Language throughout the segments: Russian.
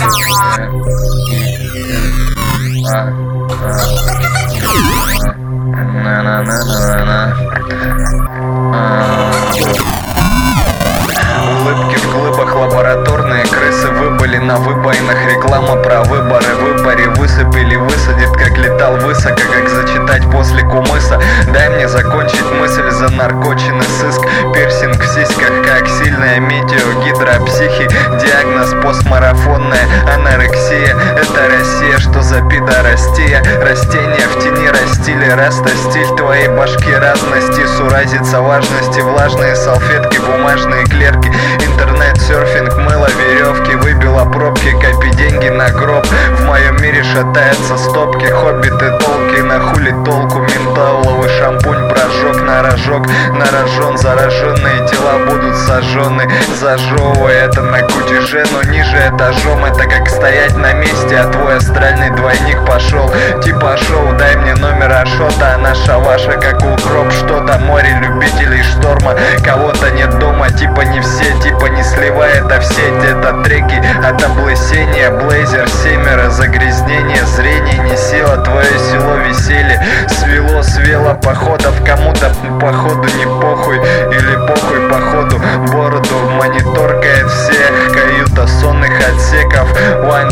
Улыбки в клубах, лабораторные крысы выбыли на выбоинах. Реклама про выборы, выборе высыпали, высадит, как летал высоко, как зачитать после кумыса. Дай мне закончить мысль, за наркоченный сыск. Пирсинг в сиськах, как сильная метеогидропсихи. Диагноз постмарафонная анорексия. Это Россия, что за пидорастия? Растения в тени растили, раста стиль твоей башки разности. Суразица важности, влажные салфетки, бумажные клерки. Интернет-серфинг, мыло, веревки. Выбила пробки, копи деньги на гроб. В моем мире шатаются стопки. Хоббиты, толки, на хули толку. Ментоловый шампунь прожег на рожок. На рожон зараженные тела будут сожжены. Зажевывая это на кутеже, но ниже этажом. Это как стоять на месте, а твой астральный двойник пошел. Типа шоу, дай мне номер Ашота. А наша ваша как укроп. Что-то море любителей шторма. Кого-то нет дома, типа не все. Типа не сливай это в сеть. Это треки от облысения. Блейзер, семеро, загрязнение зрения. Не сила, твое село веселье. Свело походов. Кому-то походу не похуй. Или похуй походу. Бороду мониторкает всех. Каюта сонных отсеков. One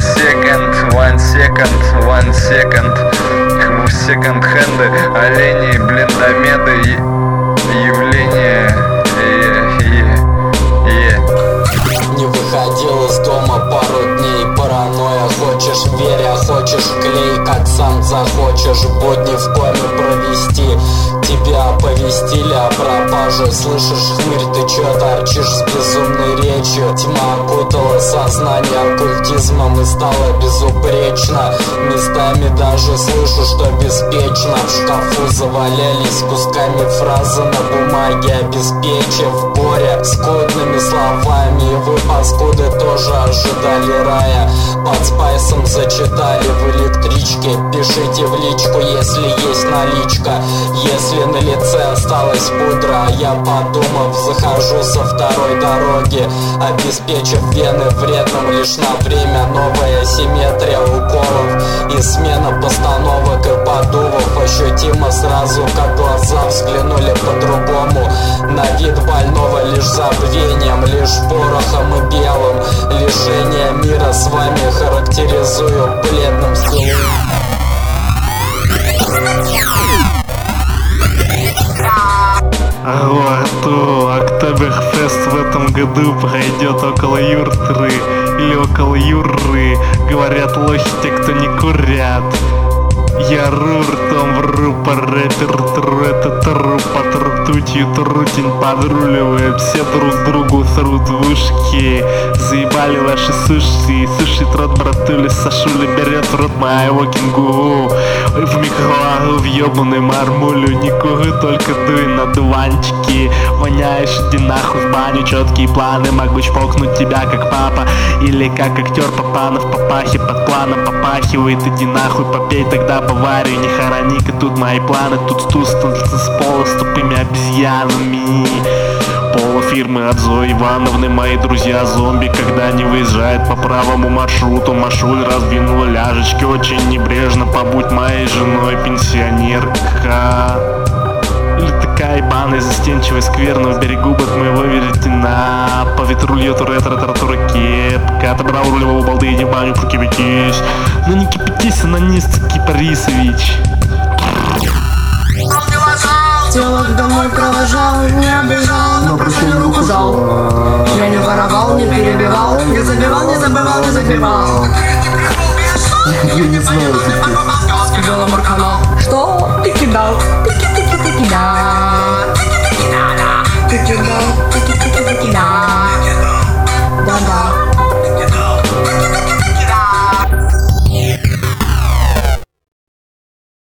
second. Секонд-хенды, олени, блиндометы, явление. Не выходил из дома пару дней, паранойя. Хочешь верь, а хочешь клей, как сам захочешь. Будни в коме провести. Тебя оповестили о пропаже. Слышишь, хмырь, ты чё торчишь с безумной речью? Тьма окутала сознание оккультизмом и стала безупречно. Местами даже слышу, что беспечно. В шкафу завалялись кусками фразы на бумаге, обеспечив горе скудными словами. И вы, паскуды, тоже ожидали рая. Под спайсом зачитали в электричке. Пишите в личку, если есть наличка. Если на лице осталась пудра, я, подумав, захожу со второй дороги, обеспечив вены вредным лишь на время. Новая симметрия уколов и смена постановок и подувов. Ощутимо сразу, как глаза взглянули по-другому. На вид больного лишь забвением, лишь порохом и белым. Лишение мира с вами характеризую бледным силуэтом. Октоберфест в этом году пройдет около юртры или около юрры. Говорят лохи те, кто не курят. Я ру ртом вру, по рэпер тру, это тру, под ртутью трутень подруливает. Все друг другу срут в ушки. Заебали ваши суши, сушит рот братули, Сашули берет в рот моего кенгуру. В микроволновку въебанный мармулю, не курю, только дуй на дуванчики. Воняешь, иди нахуй в баню, четкие планы. Мог бы чпокнуть тебя как папа, или как актер Папанов, папахи под планом попахивает. Иди нахуй, попей тогда Баварию, не хорони-ка тут мои планы. Тут стуснутся с пола с тупыми обезьянами. Полуфирмы от Зои Ивановны, мои друзья зомби, когда они выезжают по правому маршруту. Машуль раздвинула ляжечки очень небрежно. Побудь моей женой, пенсионерка. Или такая ебаная, застенчивая, скверная. Убери губы от моего веретена. По ветру льет ретро-таратура кепка. Отобрал рулевого балды, иди в баню, прокипятись. Но не кипятись, анонистский Борисович. Тело домой провожал, не обижал, но просто руку жал. Я не воровал, не перебивал, не забивал, не забывал, не запивал. Я не знаю, Сказала Маркана, что ты кидал? Ты кидал, ты кидал.